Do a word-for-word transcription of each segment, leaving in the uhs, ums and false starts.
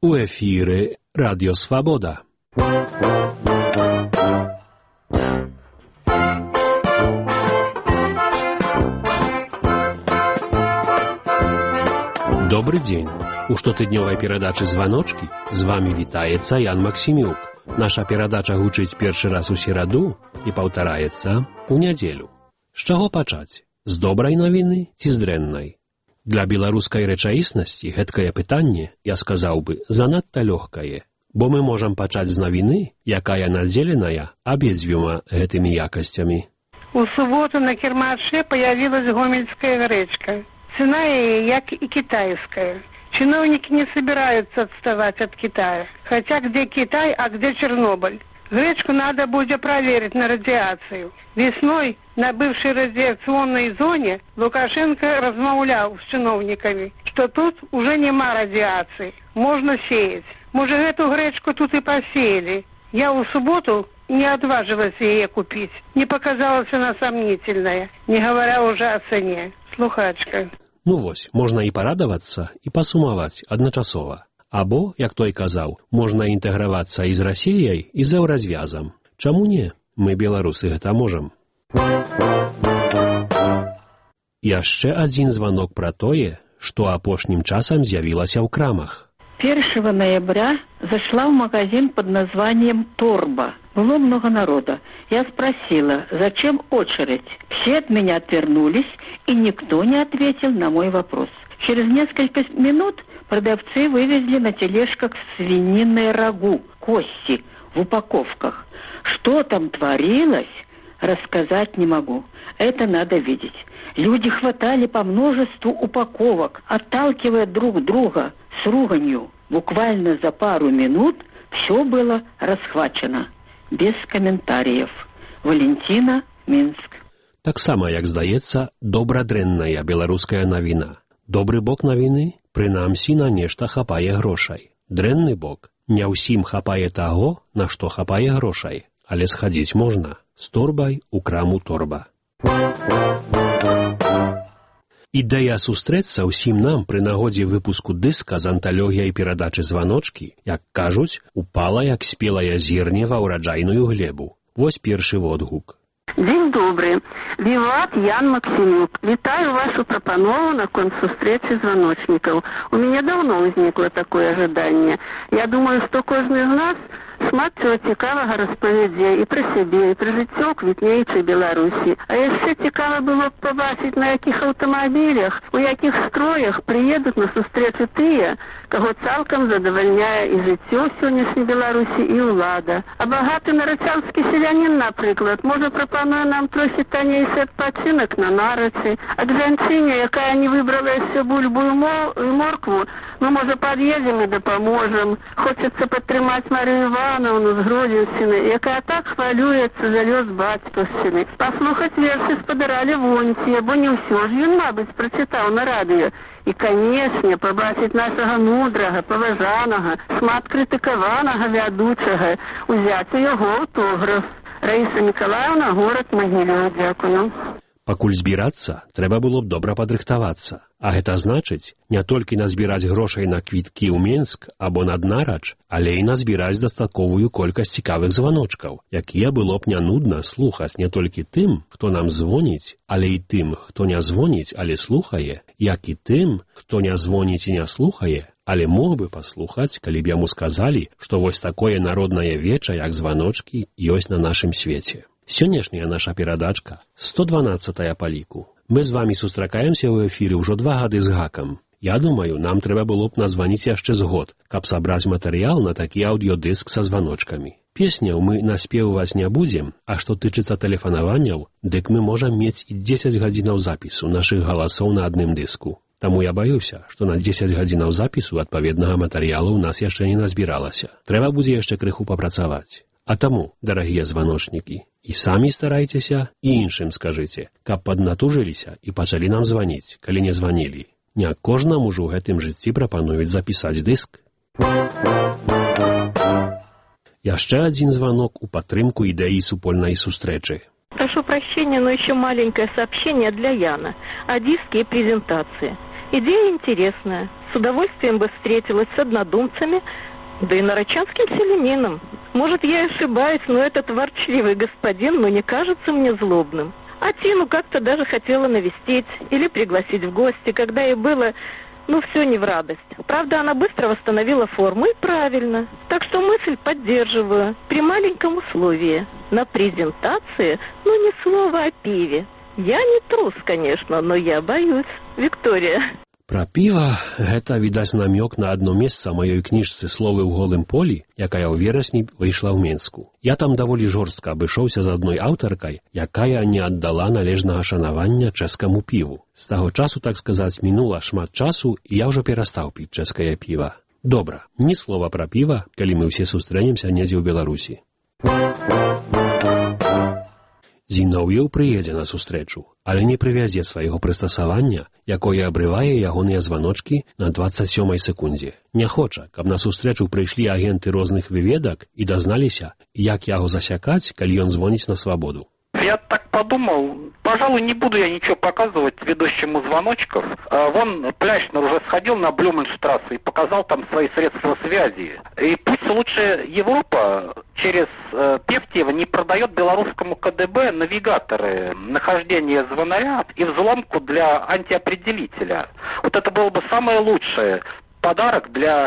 У эфіры Радіо Свабода. Добрый дзень. У штотыднёвай перадачы «Званочкі» з вами вітаецца Ян Максімюк. Наша перадача гучыць першы раз у сераду і паўтараецца ў нядзелю. З чаго пачаць? З добрай навіны ці з дрэннай? Для беларускай рэчаіснасці гэткае пытанне, я сказаў бы, занадта лёгкае, бо мы можам пачаць з навіны, якая надзеленая абедзвюма гэтымі якасцямі. У суботу на кірмаше появилась гомельская гречка. Цена ей, як и китайская. Чиновники не собираются отставать от Китая. Хотя где Китай, а где Чернобыль? Гречку надо будет проверить на радиацию. Весной на бывшей радиационной зоне Лукашенко размаўлял с чиновниками, что тут уже нема радиации, можно сеять. Может, эту гречку тут и посеяли. Я в субботу не отважилась ее купить. Не показалась она сомнительная, не говоря уже о цене. Слухачка. Ну вось, можна і парадавацца, і пасумаваць адначасова. Або, як той казаў, можна інтэгравацца і з Расіяй, і з еўразвязам. Чаму не? Мы, беларусы, гэта можам. Яшчэ адзін званок пра тое, што апошнім часам з'явілася ў крамах. первого ноября зашла в магазин под названием «Торба». Было много народа. Я спросила, зачем очередь? Все от меня отвернулись, и никто не ответил на мой вопрос. Через несколько минут продавцы вывезли на тележках свининное рагу, кости в упаковках. Что там творилось, рассказать не могу. Это надо видеть. Люди хватали по множеству упаковок, отталкивая друг друга с руганью. Буквально за пару минут все было расхвачено. Без комментариев. Валентина, Минск. Таксама, як здаецца, добра-дрэнная беларуская навіна. Добры бок навіны, прынамсі, на нешта хапае грошай. Дрэнны бок, не ўсім хапае таго, на што хапае грошай, але схадзіць можна з торбай у краму «Торба». Ідэя сустрэцца ўсім нам пры нагодзе выпуску дыска з анталогіяй перадачы «Званочкі», як кажуць, упала як спелая зерне ва ўраджайную глебу. Вось першы водгук. Дзень добры. Віват Ян Максимюк. Вітаю вашу прапанову наконт сустрэчы званочнікаў. У мяне даўно ўзнікла такое жаданне. Я думаю, што кожны з нас шмат чого цікавага распавядзе і пра сябе, і пра жыццё квітнеючай Беларусі. А яшчэ цікава было б пабачыць, на якіх аўтамабілях, у якіх строях прыедуць на сустрэчы тыя, каго цалкам задавальняе і жыццё сённяшняй Беларусі, і ўлада. А багаты нарачанскі селянін, напрыклад, можа прапануе нам трохі таннейшы адпачынак на нарачы, а к жанчыне, якая не выбрала яшчэ бульбу і моркву, мы, можа, пад'едзем і дапаможам. Хочацца падтрымаць Марыю Івановну з Гродзеншчыны, якая так хвалюецца за лёс бацькаўшчыны. Паслухаць вершы спадара Левонція, бо не ўсё ж ён, мабыць, прачытаў на радыё. І, канешне, пабачыць нашага мудрага, паважанага, шмат крытыкаванага вядучага, узяць у яго аўтограф. Раіса Мікалаевна, горад Магілёў, дзякую. Пакуль збірацца, трэба было б добра падрыхтавацца. А гэта значыць, не толькі назбіраць грошай на квіткі ў Менск або наднарач, але і назбіраць дастатковую колькасць цікавых званочкаў, якія было б не нудна слухаць не толькі тым, хто нам звоніць, але і тым, хто не звоніць, але слухае, як і тым, хто не звоніць і не слухае, але мог бы паслухаць, калі б яму сказалі, што вось такое народнае веча, як званочкі, ёсць на нашым свеце. Сённяшняя наша перадачка сто дванаццатая па ліку. Мы з вамі сустракаемся ў эфіры ўжо два гады з гакам. Я думаю, нам трэба было б названіць яшчэ з год, каб сабраць матэрыял на такі аўдыёдыск са званочкамі. Песняў мы наспеваць не будзем, а што тычыцца тэлефанаванняў, дык мы можам мець і дзесяць гадзінаў запісу нашых галасоў на адным дыску. Таму я баюся, што на дзесяць гадзінаў запісу адпаведнага матэрыялу ў нас яшчэ не назбіралася. Трэба будзе яшчэ крыху папрацаваць. А таму, дарагія званочнікі, і самі старайцеся, і іншым скажыце, каб паднатужыліся і пачалі нам званіць, калі не званілі. Не кожнаму ж у гэтым жыцці прапануюць запісаць дыск. Яшчэ адзін званок у падтрымку ідэі супольнай сустрэчы. Прошу прощения, но еще маленькое сообщение для Яна о диске и презентации. Идея интересная. С удовольствием бы встретилась с однодумцами, да и нарочанским селянином. Может, я ошибаюсь, но этот ворчливый господин, ну, не кажется мне злобным. А Тину как-то даже хотела навестить или пригласить в гости, когда ей было, ну, все не в радость. Правда, она быстро восстановила форму, и правильно. Так что мысль поддерживаю, при маленьком условии. На презентации, ну, ни слова о пиве. Я не трус, конечно, но я боюсь. Виктория. Пра піва гэта, відаць, намёк на адно месца маёй кніжцы «Словы ў голым полі», якая ў верасні выйшла ў Менску. Я там даволі жорстка абышоўся з адной аўтаркай, якая не аддала належнага шанавання чэшскаму піву. З таго часу, так сказаць, мінула шмат часу, і я ўжо перастаў піць чэшскае піва. Добра, ні слова пра піва, калі мы ўсе сустрэнемся недзе ў Беларусі. Зіноўеў прыедзе на сустрэчу, але не прывязе свайго прыстасавання, якое абрывае ягоныя званочкі на дваццаць сёмай секундзе. Не хоча, каб на сустрэчу прыйшлі агенты розных выведак і дазналіся, як яго засякаць, калі ён звоніць на свабоду. Я так подумал, пожалуй, не буду я ничего показывать ведущему звоночков. А вон Пляшнер уже сходил на Блюменштрассе и показал там свои средства связи. И пусть лучше Европа через э, Певтьева не продает белорусскому ка дэ бэ навигаторы нахождения звонаря и взломку для антиопределителя. Вот это было бы самое лучшее подарок для...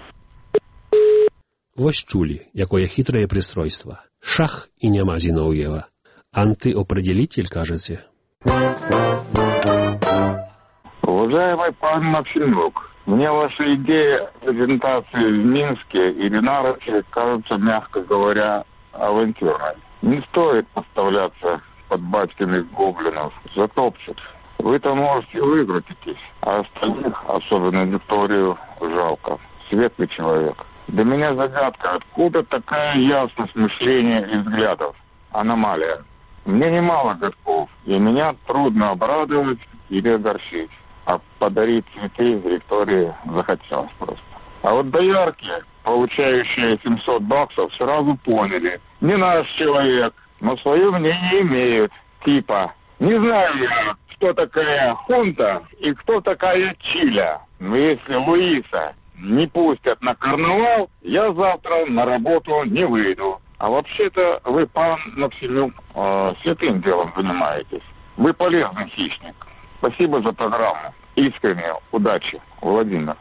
Вось чулі, якое хитрае прыстройства. Шах і няма Зіноўева. Антиопределитель, кажете? Уважаемый пан Максимюк, мне ваша идея презентации в Минске или Нарочи кажется, мягко говоря, авантюрной. Не стоит подставляться под батькиных гоблинов, затопчут. Вы-то можете выкрутитесь, а остальных, особенно Викторию, жалко. Светлый человек. Для меня загадка, откуда такая ясность мышления и взглядов? Аномалия. Мне немало годков, и меня трудно обрадовать или огорчить. А подарить цветы Виктории захотелось просто. А вот доярки, получающие семьсот баксов, сразу поняли. Не наш человек, но свое мнение имеют. Типа, не знаю я, кто такая Хунта и кто такая Чиля. Но если Луиса не пустят на карнавал, я завтра на работу не выйду. А вообще-то вы, пан Максимюк, э, святым делом занимаетесь. Вы полезный хищник. Спасибо за программу. Искренне удачи, Владимир.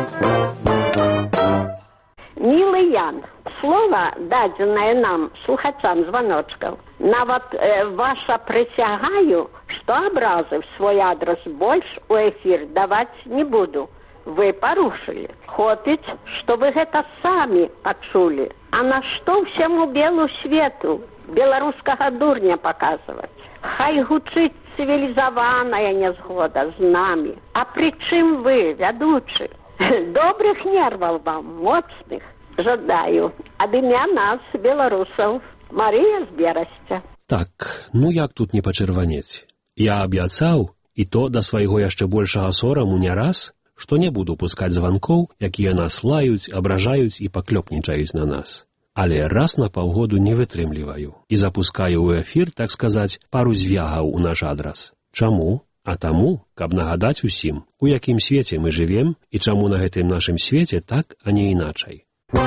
Милый Ян, слово, дадзенное нам, слухачам звоночков, нават э, ваша присягаю, что образы в свой адрес больше у эфир давать не буду. Вы порушили. Хопить, что вы это сами почули. А на что всему белу свету белорусского дурня показывать? Хай гучить цивилизованная незгода з нами. А при чим вы, ведучи? Добрых нервов вам, моцных, жадаю. Ад імя нас, белорусов, Мария з Берасця. Так, ну як тут не пачырванець? Я абяцаў, і то да свайго яшчэ большага сораму не раз, што не буду пускаць званкоў, якія нас лаюць, абражаюць і паклёпнічаюць на нас. Але раз на паўгоду не вытрымліваю і запускаю ў эфір, так сказаць, пару звягаў у наш адрас. Чаму? А таму, каб нагадаць усім, у якім свеце мы жывем і чаму на гэтым нашым свеце так, а не іначай.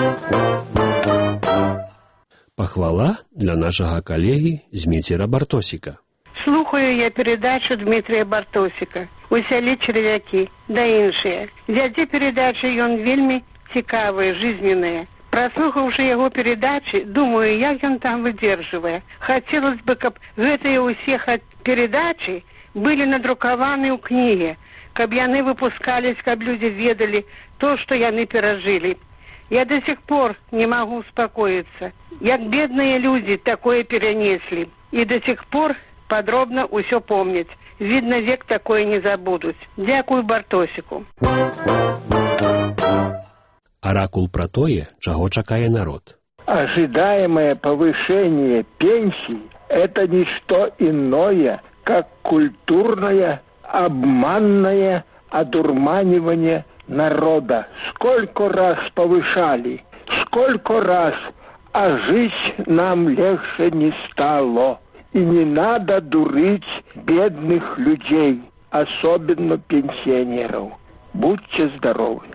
Пахвала для нашага калегі Зміцера Бартосіка. Слухаю я передачу Дмитрия Бартосика «Усялі чарвякі» да іншыя. Вядзе передачы ён вельмі цікавыя, жизненныя. Праслухаўшы яго передачы, думаю, як ён там выдерживае. Хотелось бы, каб гэтыя ўсе передачы были надрукаваны ў кніге, каб яны выпускались, каб люди ведали то, что яны перажили. Я до сих пор не могу успокоиться, як бедные люди такое перенесли, и до сих пор подробно усё помнить. Видно, век такое не забудут. Дякую Бартосику. Оракул про тое, чаго чакае народ. Ожидаемое повышение пенсий – это не что иное, как культурное, обманное одурманивание народа. Сколько раз повышали, сколько раз, а жить нам легче не стало. И не надо дурить бедных людей, особенно пенсионеров. Будьте здоровы.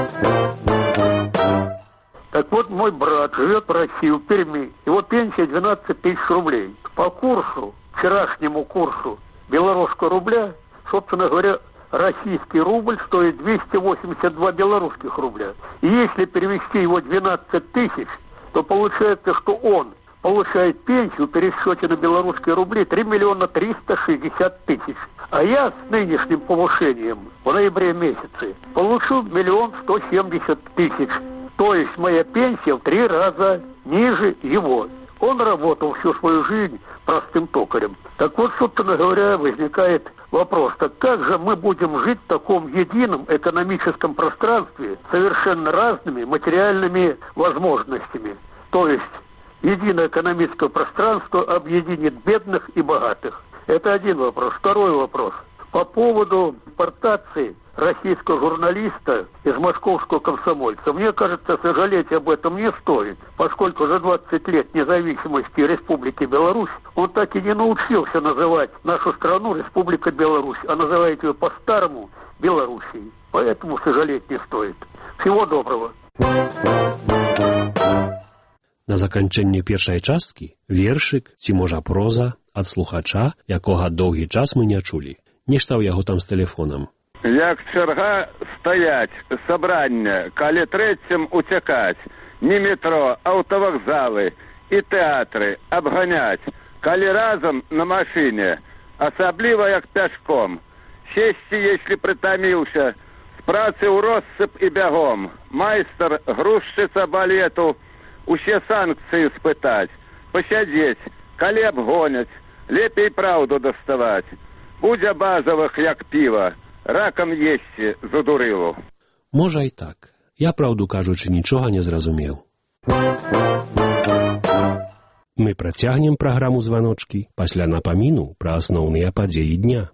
Так вот, мой брат живет в России, в Перми. Его пенсия двенадцать тысяч рублей. По курсу, вчерашнему курсу белорусского рубля, собственно говоря, российский рубль стоит двести восемьдесят два белорусских рубля. И если перевести его двенадцать тысяч, то получается, что он получает пенсию в пересчете на белорусские рубли три миллиона триста шестьдесят тысяч. А я с нынешним повышением в ноябре месяце получу миллион сто семьдесят тысяч. То есть моя пенсия в три раза ниже его. Он работал всю свою жизнь простым токарем. Так вот, собственно говоря, возникает вопрос, так как же мы будем жить в таком едином экономическом пространстве с совершенно разными материальными возможностями? То есть единое экономическое пространство объединит бедных и богатых. Это один вопрос. Второй вопрос. По поводу депортации российского журналиста из московского комсомольца. Мне кажется, сожалеть об этом не стоит, поскольку за двадцать лет независимости Республики Беларусь он так и не научился называть нашу страну Республика Беларусь, а называет ее по-старому Белоруссией. Поэтому сожалеть не стоит. Всего доброго. На заканчэнне першай часткі вершык ці можа проза ад слухача, якога доўгі час мы не чулі. Нешта ў яго там з тэлефонам. Як чарга стаяць, сабранне, калі трэцім уцякаць, не метро, аўтавакзалы і тэатры абганяць, калі разам на машыне, асабліва як пяшком, сесці, если прытаміўся, з працы ў россып і бягом, майстар, грузчыца балету, усе санкцыі спытаць, пасядзець, калі абгоняць, лепей праўду даставаць. Будзе базавых, як піва, ракам есці задурылу. Можа і так. Я, праўду кажучы, нічога не зразумеў. Мы працягнем праграму «Званочкі» пасля напаміну пра асноўныя падзеі дня.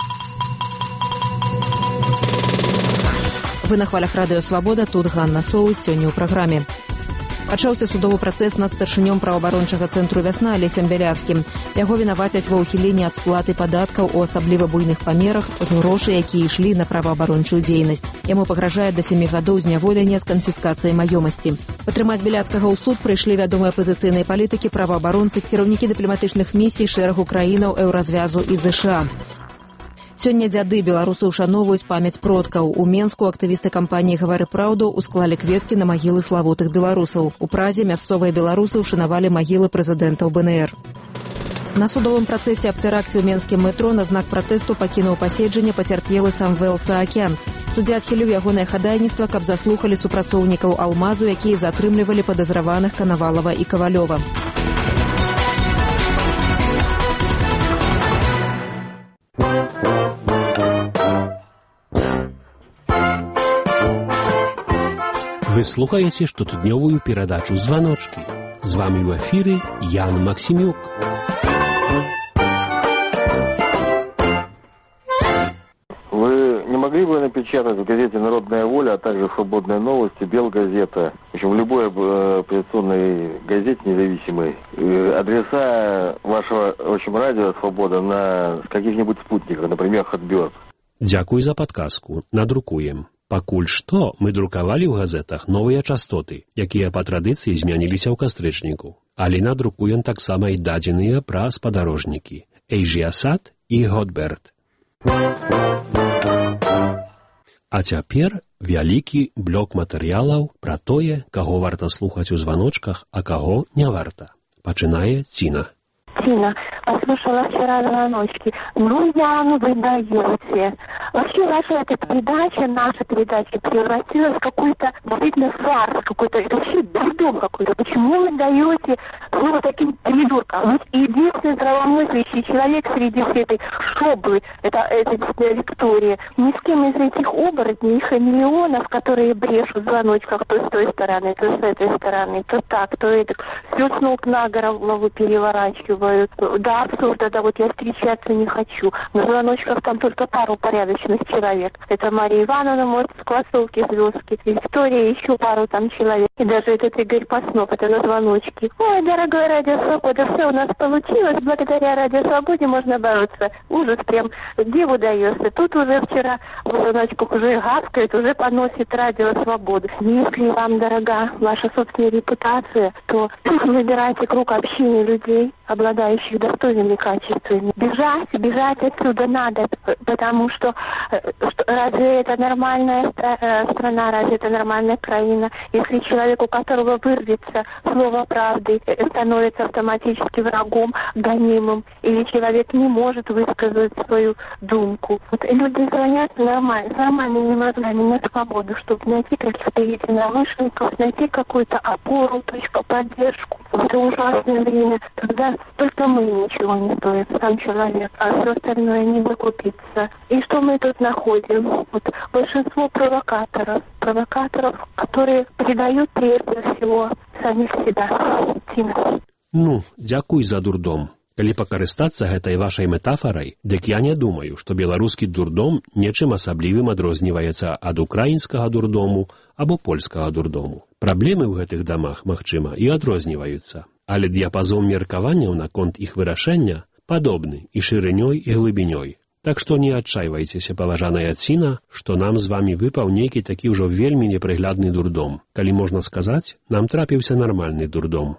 Вы на хвалях радыё «Свабода», тут Ганна Соус, сёння ў праграме. Пачаўся судовы працэс над старшынём праваабарончага цэнтру «Вясна» Алесем Бяляцкім. Яго вінавацяць ва ўхіленні ад сплаты падаткаў у асабліва буйных памерах з грошай, якія ішлі на праваабарончую дзейнасць. Яму пагражае да сямі гадоў зняволення з канфіскацыяй маёмасці. Падтрымаць Бяляцкага ў суд прыйшлі вядомыя апазіцыйныя палітыкі, праваабаронцы, кіраўнікі дыпламатычных місій шэрагу краінаў Еўразвязу і ЗША. Сёння дзяды беларусы ушаноўваюць памяць продкаў. У Менску актывісты кампаніі «Гавары праўду» усклалі кветкі на магілы славутых беларусаў. У Празе мясцовыя беларусы ушанавалі магілы прэзідэнтаў БНР. На судовым працэсе аб тэракце ў менскім метро на знак пратэсту пакінуў паседжанне пацярпелы Самвел Саакян. Суддзя адхіліў ягонае хадайніцтва, каб заслухалі супрацоўнікаў «Алмазу», якія затрымлівалі падазраваных Канавалава і Кавалёва. Вы слухаеце штотыднёвую перадачу «Званочкі». З вамі ў эфіры Ян Максімюк. Вы не могли бы напечатать в газете «Народная воля», а также «Свободные новости», «Белгазета», в общем, в любой оппозиционной газете независимой, адреса вашего, в общем, радио «Свобода» на каких-нибудь спутниках, например, «Хотбёрд». Дзякуй за падказку. Надрукуем. Пакуль што мы друкавалі ў газетах новыя частоты, якія па традыцыі змяніліся ў кастрычніку. Але надрукуем таксама і дадзеныя пра спадарожнікі Эйжіасад і Готберт. А цяпер вялікі блок матэрыялаў пра тое, каго варта слухаць у званочках, а каго не варта. Пачынае Ціна. Тина, послушала вчера звоночки. Ну, Яну вы даете. Вообще ваша эта передача, наша передача превратилась в какой-то действительно фарс, какой-то, это вообще дурдом какой-то. Почему вы даете слово таким придуркам? Вы единственный здравомыслящий человек среди всей этой шоблы, это, это действительно Виктория. Ни с кем из этих оборотней, хамелеонов, которые брешут в звоночках то с той стороны, то с этой стороны, то так, то это. Все с ног на голову переворачивают. Да, абсурд. Это вот я встречаться не хочу. На звоночках там только пару порядочных человек. Это Мария Ивановна, может, с Классовки, Звездки, Виктория, еще пару там человек. И даже этот Игорь Паснов, это на звоночке. Ой, дорогая Радио Свобода, все у нас получилось. Благодаря Радио Свободе можно бороться. Ужас прям. Диву даешься. Тут уже вчера в звоночках уже гавкает, уже поносит Радио Свободы. Если вам дорога ваша собственная репутация, то выбирайте круг общения людей, обладающих достойными качествами. Бежать, бежать отсюда надо, потому что, что разве это нормальная страна, разве это нормальная краина? Если человек, у которого вырвется слово правды, становится автоматически врагом, гонимым, или человек не может высказать свою думку. Вот люди звонят нормально, нормальными мозгами на свободу, чтобы найти каких-то единомышленников, найти какую-то опору, точку, поддержку. В это ужасное время, когда только мы ничего не стоим, сам человек, а все остальное не выкупится. И что мы тут находим? Вот большинство провокаторов, провокаторов, которые предают прежде всего самих себя. Тина. Ну, дзякуй за дурдом. Калі пакарыстацца гэтай вашай метафарай, дык я не думаю, што беларускі дурдом нечым асаблівым адрозніваецца ад украінскага дурдому або польскага дурдому. Праблемы ў гэтых дамах, магчыма, і адрозніваюцца, але дыяпазон меркаванняў наконт іх вырашэння падобны і шырынёй, і глыбінёй. Так што не адчайвайцеся, паважаная Ціна, што нам з вамі выпаў нейкі такі ўжо вельмі непрыглядны дурдом. Калі можна сказаць, нам трапіўся нармальны дурдом.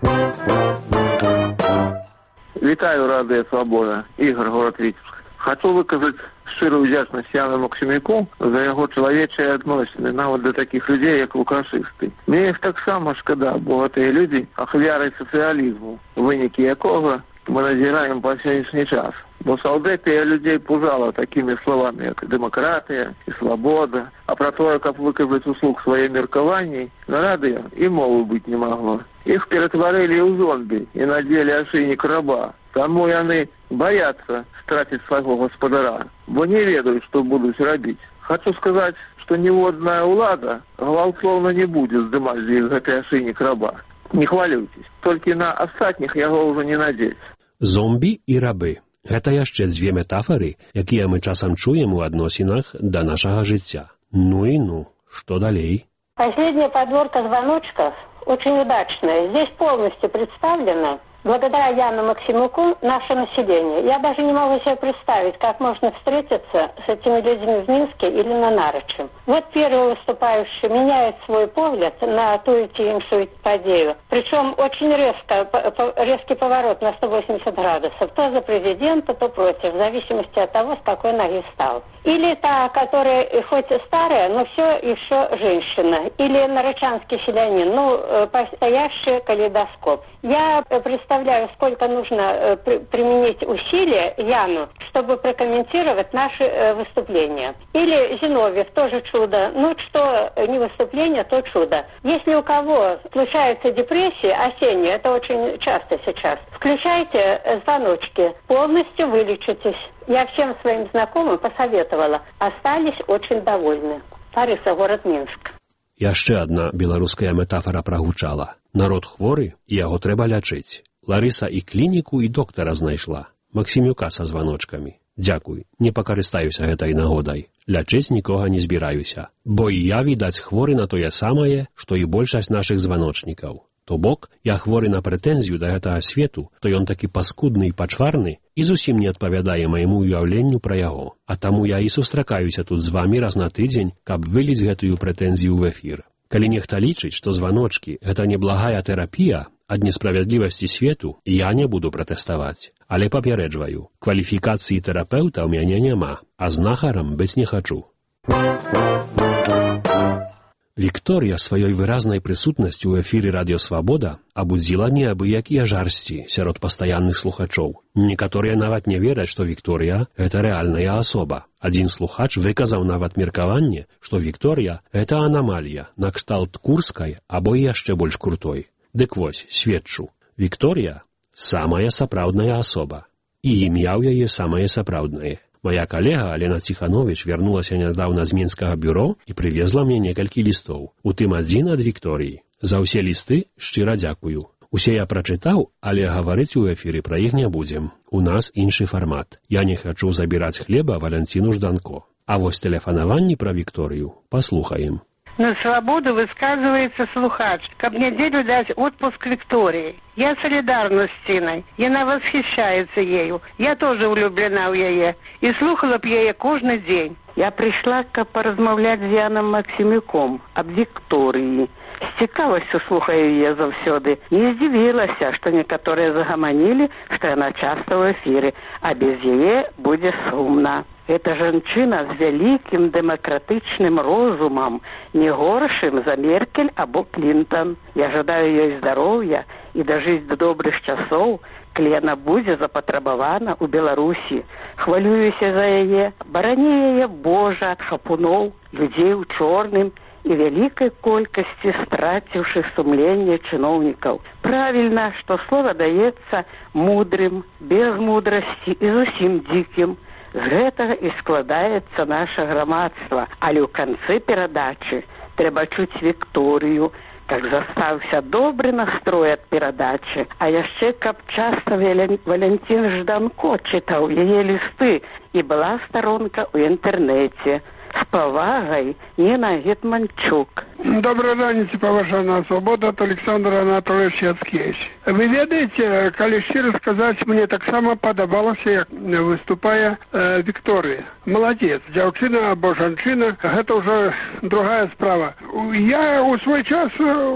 Вітаю, Радио Свобода, Ігор, город Витебск. Хочу выказать шчырую удзячнасць Яну Максимюку за яго чалавечыя адносіны, нават да такіх людзей, як лукашысты. Мне іх таксама шкада, бо гэтыя людзі ахвяры сацыялізму, вынікі якога мы назіраем па сённяшні час. Бо салдатыя людзей пужала такімі словамі, як дэмакратыя і свабода, а пра тое, каб выказаць услуг свае меркаванні, на радыё і мовы быць не магло. Іх ператварылі ў зомбі і надзелі ашыйнік раба. Таму яны баяцца страціць свайго гаспадара, бо не ведаюць, што будуць рабіць. Хочу сказаць, што ніводная ўлада гвалтоўна не будзе здымаць з іх гэты ашыйнік раба. Не хвалюйтесь, толькі на астатніх яго ўжо не надзець. Зомбі і рабы. Гэта яшчэ дзве метафары, якія мы часам чуем у адносінах да нашага жыцця. Ну і ну, што далей? Последняя подборка звоночков очень удачная. Здесь полностью представлено, благодаря Яну Максимюку, наше население. Я даже не могу себе представить, как можно встретиться с этими людьми в Минске или на Нарочи. Вот первый выступающий меняет свой погляд на ту или иншу подею. Причем очень резко, резкий поворот на сто восемьдесят градусов. То за президента, то против, в зависимости от того, с какой ноги встал. Или та, которая хоть старая, но все еще женщина. Или нарочанский селянин, ну, постоящий калейдоскоп. Я представляю, сколько нужно применить усилия Яну, чтобы прокомментировать наши выступления. Или Зиновьев, тоже чудо. Ну, что не выступление, то чудо. Если у кого случается депрессия осенняя, это очень часто сейчас, включайте звоночки, полностью вылечитесь. Я всем своим знакомым посоветовала. Остались очень довольны. Лариса, город Минск. Яшчэ адна беларуская метафара прагучала. Народ хворы, і яго трэба лячыць. Ларыса і клініку, і доктара знайшла. Максимюка са званочкамі. Дзякуй, не пакарыстаюся гэтай нагодай. Лячыць нікога не збіраюся. Бо і я, відаць, хворы на тое самае, што і большасць нашых званочнікаў. То бок, я хворы на прэтэнзію да гэтага свету, то ён такі паскудны і пачварны і зусім не адпавядае майму уяўленню пра яго. А таму я і сустракаюся тут з вамі раз на тыдзень, каб выліць гэтую прэтэнзію ў эфір. Калі нехта лічыць, што званочкі – гэта неблагая тэрапія ад несправядлівасці свету, я не буду пратэставаць. Але папярэджваю, кваліфікацыі тэрапеўта ў мяне няма, а знахарам быць не хачу. Вікторія сваёй выразнай прысутнасцю ў эфіры Радіо Свабода абудзіла неабыякія жарсці сярод пастаянных слухачоў. Некаторыя нават не вераць, што Вікторія – гэта рэальная асоба. Адзін слухач выказаў нават меркаванне, што Вікторія – гэта анамалія, накшталт Курскай або яшчэ больш крутой. Дык вось, сведчу. Вікторія – самая сапраўдная асоба. І імя ў яе самае сапраўднае. Моя калега Алена Ціханович вярнулася нядаўна з Мінскага бюро і прывезла мне некалькі лістоў. У тым адзін ад Вікторіі. За ўсе лісты шчыра дзякую. Усе я прачытаў, але гаварыць у эфіры пра іх не будзем. У нас іншы фармат. Я не хачу забіраць хлеба Валянціну Жданко. А вось тэлефанаванні пра Вікторыю паслухаем. На свободу высказывается слухач, каб неделю дать отпуск Виктории. Я солидарна с Тиной, яна восхищается ею. Я тоже влюблена в яе и слухала б яе кожны день. Я пришла, каб поразмаўляць з Яном Максимюком об Виктории. С цікавасцю слухаю яе заўсёды. Не здзівілася, што некаторыя загаманілі, што яна часта ў эфіры, а без яе будзе сумна. Это жанчына з вялікім дэмакратычным розумам, не горшым за Меркель або Клінтон. Я жадаю ёй здароўя і дажыць да добрых часоў, калі яна будзе запатрабавана ў Беларусі. Хвалююся за яе, барані яе Божа ад хапуноў, людзей у чорным і вялікай колькасці страціўшых сумленне чыноўнікаў. Правільна, што слова даецца мудрым, без мудрасці і зусім дзікім. З гэтага і складаецца наша грамадства. Але ў канцы перадачы трэба чуць Вікторыю, как застаўся добры настрой ад перадачы. А яшчэ, каб часта Валянцін Жданко чытаў яе лісты і была старонка ў інтэрнэце. З павагай Ніна Гетманчук. Доброй раніцы, паважаная свобода, от Александра Анатольевича Яцкевич. Вы ведаеце, калі шчыра сказаць, мне таксама падабалася, як выступае э, Вікторыя. Маладзец, дзяўчына або жанчына, гэта ўжо другая справа. Я ў свой час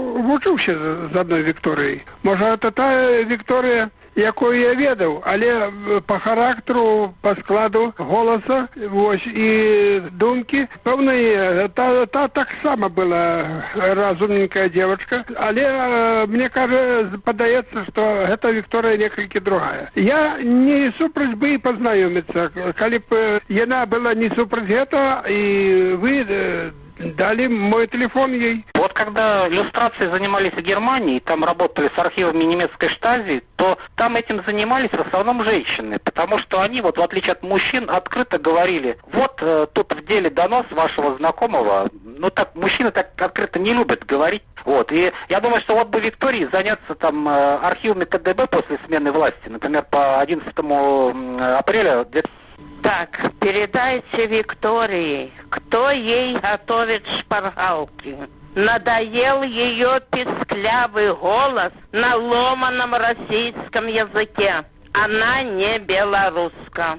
вучыўся з адной Вікторыяй. Можа, гэта тая Вікторыя, якую я ведаў, але по характеру, по складу голаса, вось, і думкі, пэўна, та, та таксама была разумненькая девочка, але мне кажа, падаецца, што гэта Вікторыя некалькі другая. Я не супраць бы і пазнаёміцца, калі б яна была не супраць гэта, і вы дали мой телефон ей. Вот когда иллюстрации занимались в Германии, там работали с архивами немецкой штази, то там этим занимались в основном женщины, потому что они, вот в отличие от мужчин, открыто говорили, вот э, тут в деле донос вашего знакомого, ну так мужчины так открыто не любят говорить. Вот, и я думаю, что вот бы Виктории заняться там э, архивами ка дэ бэ после смены власти, например, по одиннадцатому апреля. Так, передайте Виктории, кто ей готовит шпаргалки. Надоел ее писклявый голос на ломаном российском языке. Она не белоруска.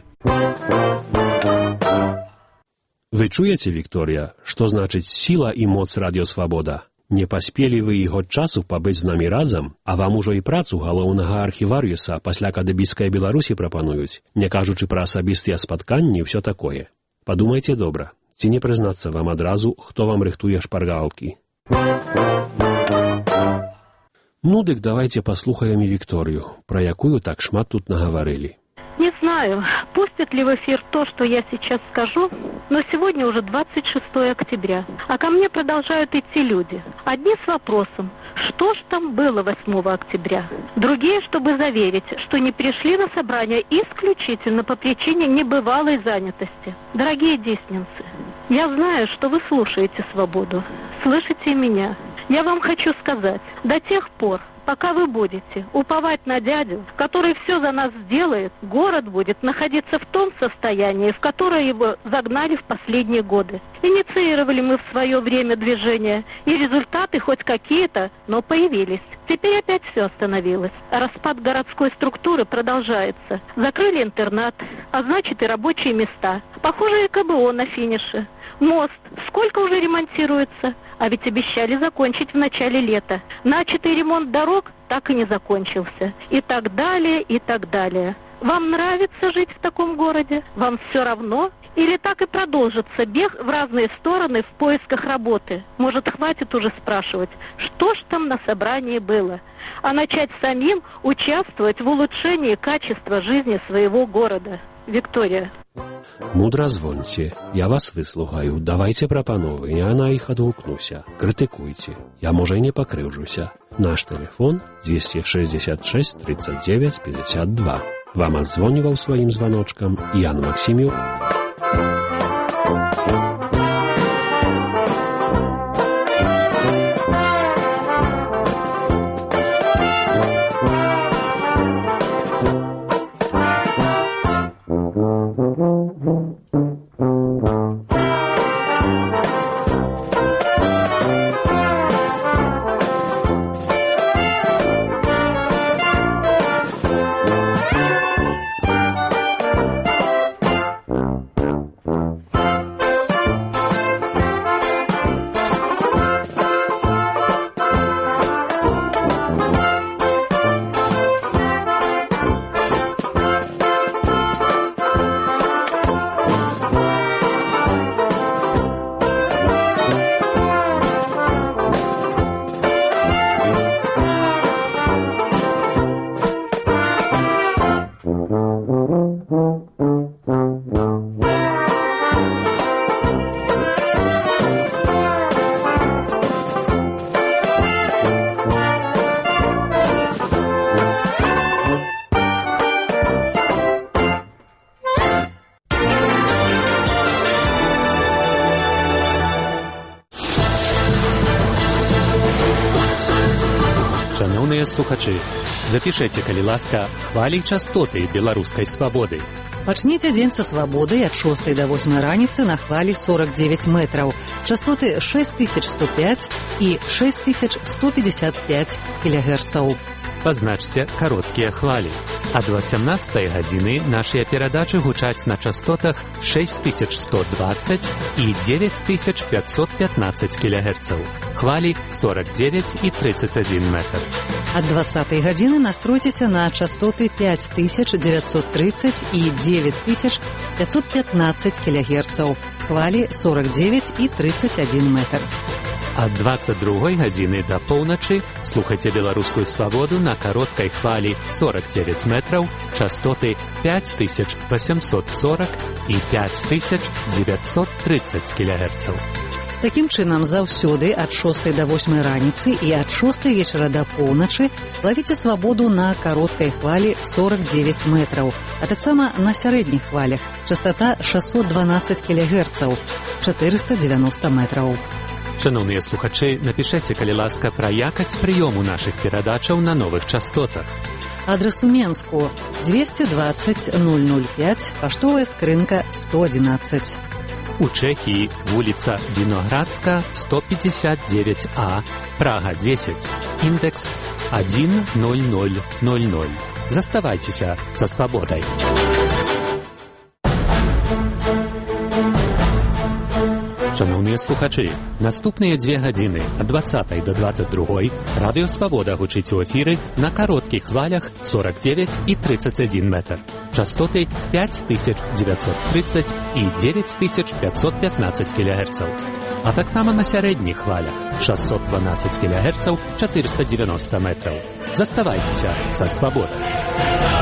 Вы чуеце, Вікторія, што значыць сіла і моц радыёсвабода? Не паспелі вы і год часу пабыць з намі разам, а вам ужо і працу галоўнага архіварыуса пасля кадыбіскай Беларусі прапануюць, не кажучы пра асабістыя спатканні і ўсё такое. Падумайце добра, ці не прызнацца вам адразу, хто вам рыхтуе шпаргалкі. Ну, дык давайте паслухаем і Вікторыю, пра якую так шмат тут нагаварылі. Не знаю, пустят ли в эфир то, что я сейчас скажу, но сегодня уже двадцать шестое октября, а ко мне продолжают идти люди. Одни с вопросом, что ж там было восьмого октября, другие, чтобы заверить, что не пришли на собрание исключительно по причине небывалой занятости. Дорогие десненцы, я знаю, что вы слушаете «Свободу», слышите меня. Я вам хочу сказать, до тех пор, пока вы будете уповать на дядю, который все за нас сделает, город будет находиться в том состоянии, в которое его загнали в последние годы. Инициировали мы в свое время движение, и результаты хоть какие-то, но появились. Теперь опять все остановилось. Распад городской структуры продолжается. Закрыли интернат, а значит и рабочие места. Похоже, и ка бэ о на финише. Мост сколько уже ремонтируется? А ведь обещали закончить в начале лета. Начатый ремонт дорог так и не закончился. И так далее, и так далее. Вам нравится жить в таком городе? Вам все равно? Или так и продолжится бег в разные стороны в поисках работы? Может, хватит уже спрашивать, что ж там на собрании было? А начать самим участвовать в улучшении качества жизни своего города. Виктория. Мудра звоньце, я вас выслухаю, давайте прапановы, я на іх адгукнуся, крытыкуйце, я можа і не пакрыўжуся. Наш телефон двести шестьдесят шесть тридцать девять пятьдесят два. Вам адзвоніваў сваім званочкам Ян Максимюк. Шановныя слухачы, запішыце, калі ласка, хвалі частоты беларускай свабоды. Пачніце дзень са свабодай ад шостай да восьмай раніцы на хвалі сорок девять метраў. Частоты шесть тысяч сто пять і шесть тысяч сто пятьдесят пять кілогерцаў. Пазначце кароткія хвалі. Ад васямнаццатай гадзіны нашыя перадачы гучаць на частотах шесть тысяч сто двадцать і девять тысяч пятьсот пятнадцать кілогерцаў. Хвалі сорок девять і тридцать один метр. Ад двадцатай гадзіны настройцеся на частоты пять тысяч девятьсот тридцать і девять тысяч пятьсот пятнадцать кілогерцаў. Хвалі сорок девять і тридцать один метр. Ад двадцать другой гадзіны да поўначы слухайце беларускую свабоду на кароткай хвалі сорок девять метраў, частоты пять тысяч восемьсот сорок і пять тысяч девятьсот тридцать кілогерцаў. Такім чынам, заўсёды ад шостай да восьмай раніцы і ад шостай вечара да поўначы лавіце свабоду на кароткай хвалі сорок девять метраў, а таксама на сярэдніх хвалях частота шестьсот двенадцать кілогерцаў, четыреста девяносто метраў. Шановныя слухачы, напішэце, калі ласка, пра якасць прыёму нашых перадачаў на новых частотах. Адрес у Менску двести двадцать ноль ноль пять, паштовая скрынка сто одиннадцать. У Чэхіі вуліца Віноградска сто пятьдесят девять А, Прага десять, індекс один ноль ноль ноль ноль. Заставайцеся са свабодай. Шановныя слухачы, наступныя дзве гадзіны ад двадцатай да двадцать другой радыё Свабода гучыць у эфіры на кароткіх хвалях сорок девять і тридцать один метр. Частоты пять тысяч девятьсот тридцать і девять тысяч пятьсот пятнадцать кілогерцаў. А таксама на сярэдніх хвалях шестьсот двенадцать кілогерцаў, четыреста девяносто метраў. Заставайцеся са Свабодай.